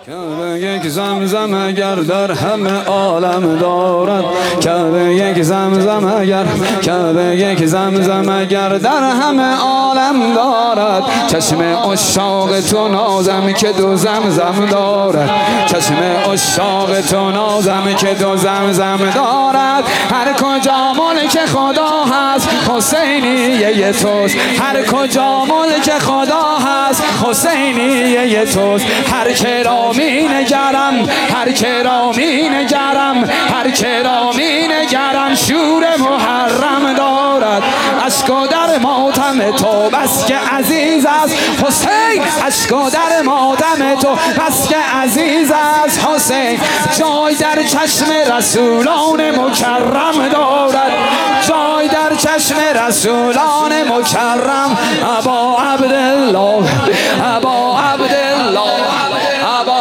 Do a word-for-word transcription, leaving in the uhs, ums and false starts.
کعبه یک زمزم اگر در همه عالم دارد، کعبه یک زمزم اگر کعبه یک زمزم اگر در همه عالم دارد، چشم عشاق تو نازم که دو زمزم دارد، چشم عشاق تو نازم که دو زمزم دارد. هر کجا ملک خدا هست حسینیه توست، هر کجا ملک خدا هست حسینیه توست. هر که را می نگرم هر که را می نگرم هر که را می نگرم شور محرم دارد. اشک و در ماتم تو بس که عزیز است حسین، اشک و در ماتم تو بس که عزیز است حسین. جای در چشم رسولان مکرم دارد، جای در چشم رسولان مکرم. ابا عبدالله ابا عبدالله ابا